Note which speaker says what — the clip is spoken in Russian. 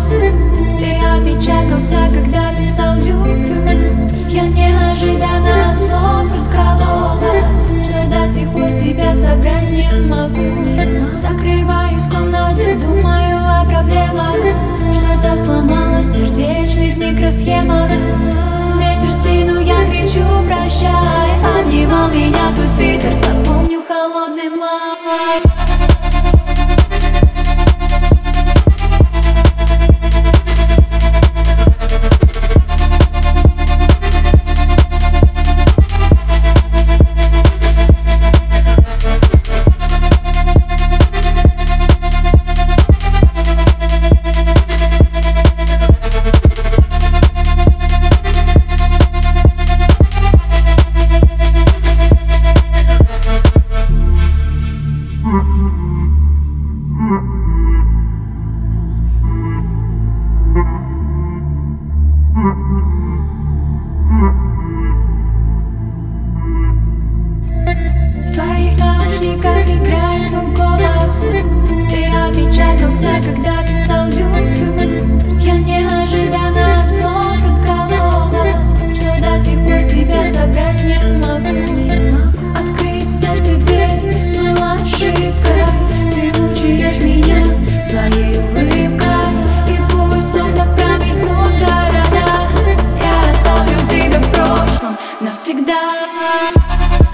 Speaker 1: Ты опечатался, когда писал «люблю». Я неожиданно от слов раскололась, что до сих пор себя собрать не могу. Закрываюсь в комнате, думаю о проблемах. Что-то сломалось в сердечных микросхемах. Ветер в спину, я кричу «прощай». Обнимал меня твой свитер, запомню холодный май. В твоих наушниках играет мой голос. Ты опечатался, когда писал «люблю». Я неожиданно от слов раскололась, что до сих пор себя собрать не могу. Открыть в сердце дверь была ошибкой. Ты мучаешь меня своей улыбкой, и пусть снова так промелькнут города, я оставлю тебя в прошлом навсегда.